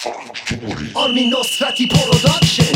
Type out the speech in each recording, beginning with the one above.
آرمین نصرتی پروداکشن.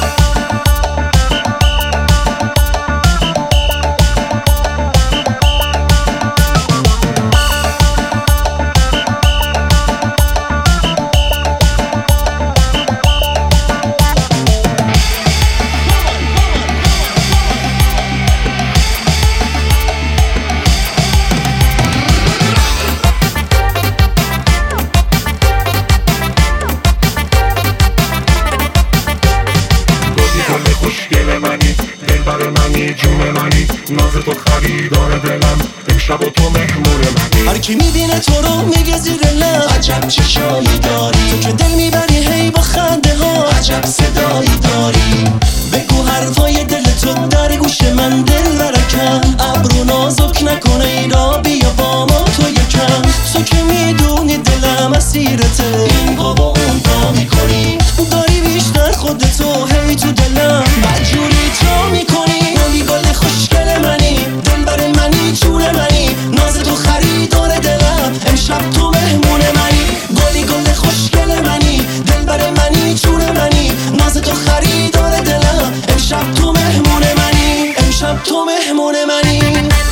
جون منی ناز تو خریدار دلم امشب و تو مهمون منی. هر کی میبینه تو رو میگه زیر لب عجب چشایی داری، تو که دل میبری هی با خنده ها عجب صدایی داری. بگو حرفای دل تو در گوش من دل برکن، ابرو نازک نکنه اینا بیا با ما تو یکم. تو که میدونی دلم اسیرته این بابا اون پا میکنی، داری بیشتر خودتو هی تو دلم مجبوری تو میکنی. گل خوشگل منی دلبر منی جون منی ناز تو خریدار دلم امشب تو مهمون منی. گل خوشگل منی دلبر منی جون منی ناز تو خریدار دلم امشب تو مهمون منی. امشب تو مهمون منی.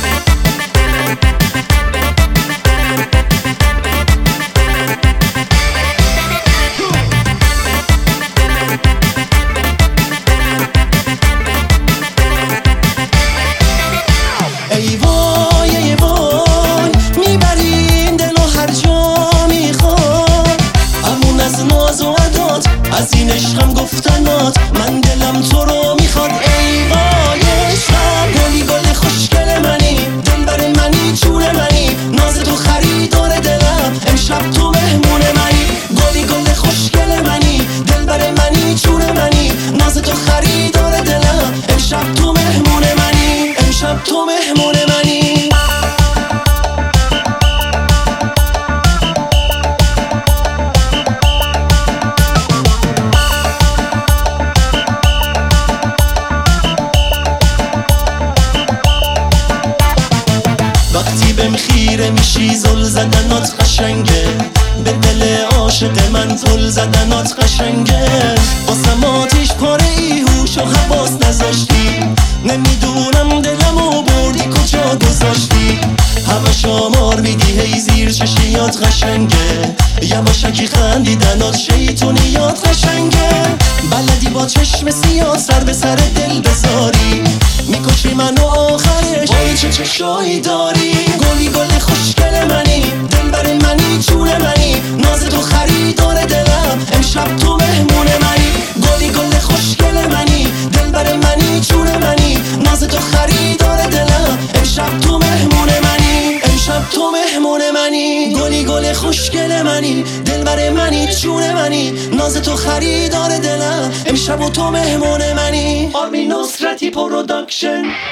ای وای ای وای میبری این دلو هر جا میخواد، همون از ناز و عدات از این عشقم گفتنات من دلم تو رو میخواد. ای وای عشقم گل خوشگل منی دلبر منی جون منی ناز تو خریدار دلم امشب تو مهمون منی. گل خوشگل منی دلبر منی جون منی ناز تو خریدار دلم امشب تو مهمون منی. امشب تو مهمون منی. وقتی بهم خیره میشی زل زدنات قشنگه، به دل عاشق من زل زدنات قشنگه. واسم آتیش پاره ای هوش و حواس نذاشتی، نمیدونم دلمو بردی کجا گذاشتی. همش آمار میدی هی زیر چشیات قشنگه، یواشکی خندیدنات شیطونیات قشنگه. بلدی با چشم سیاه سر به سر دل بذاری، میکشی منو آخرش وای چه چشایی داری. گل خوشگل منی دلبر منی جون منی ناز تو خریدار دلم امشب تو مهمون منی. گل خوشگل منی دلبر منی جون منی ناز تو خریدار دلم امشب تو مهمون منی. امشب تو مهمون منی. گل خوشگل منی دلبر منی جون منی ناز تو خریدار دلم امشب تو مهمون منی. آرمین نصرتی پروداکشن.